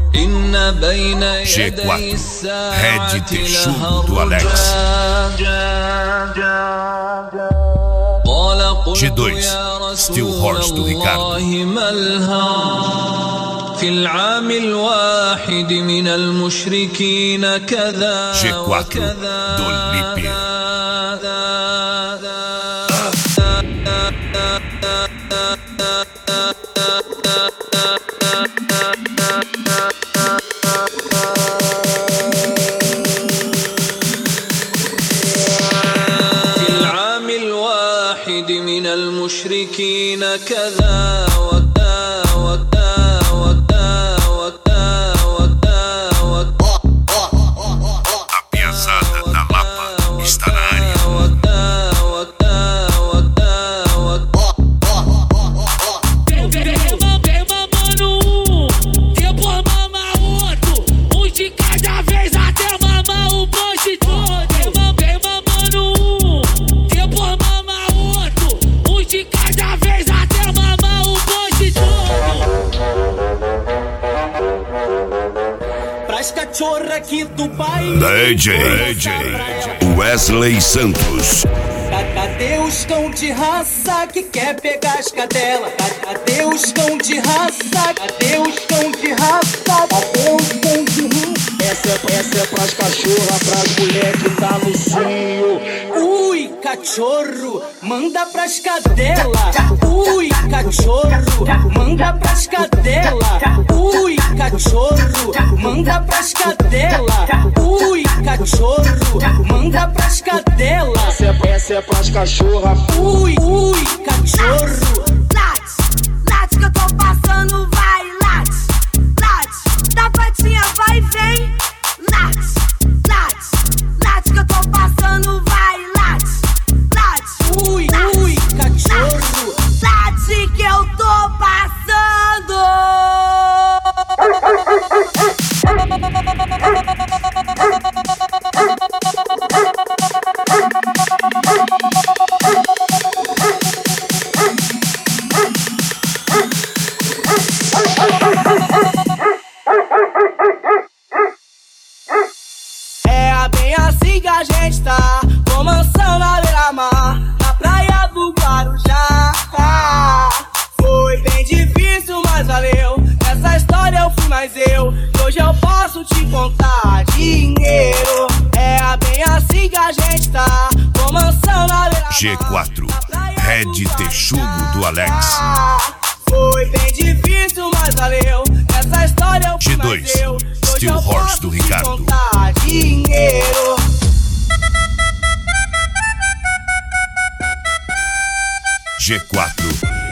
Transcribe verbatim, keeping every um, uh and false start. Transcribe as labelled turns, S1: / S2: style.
S1: G quatro, Red Texugo do Alex. G dois, Steel Horse do Ricardo. G quatro, do Lipe.
S2: من المشركين كذا وكذا وكذا وكذا وكذا وكذا وكذا.
S1: A piazada da Lapa está na área.
S3: Vem mamando um, depois mama outro, um de cada vez até mamar o bonde todo. Vem mamando um, depois mama outro, um de cada vez até mamar o bonde todo.
S4: Pras cachorra aqui do país.
S1: D J, D J Wesley Santos.
S4: Cadê os cão de raça que quer pegar as cadelas? Cadê os cão de raça? Cadê os cão de raça? Cadê os cão de raça? Essa é, essa é pras cachorra, pras mulher que tá no cio. Ui, cachorro, manda pras cadela. Ui, cachorro, manda pras cadela. Ui, cachorro, manda pras cadela. Ui, cachorro, manda pras cadela. Essa é, essa é pras cachorra. Ui, ui, cachorro.
S5: Late, late que eu tô passando, vai, late, late, da patinha vai, vem, late, late, late que eu tô passando, vai, late, late,
S4: ui, ui, cachorro,
S5: late que eu tô passando.
S4: É bem assim que a gente tá, com mansão na beira-mar, na praia do Guarujá. Foi bem difícil, mas valeu. Nessa história eu fui mais eu, e hoje eu posso te contar dinheiro. É bem assim que a gente tá, com mansão na beira-mar.
S1: G quatro, Red Texugo do Alex.
S4: Foi bem difícil, mas valeu. Nessa história eu fui
S1: G dois,
S4: mais eu,
S1: Steel Horse do Ricardo.
S4: Dinheiro.
S1: G quatro,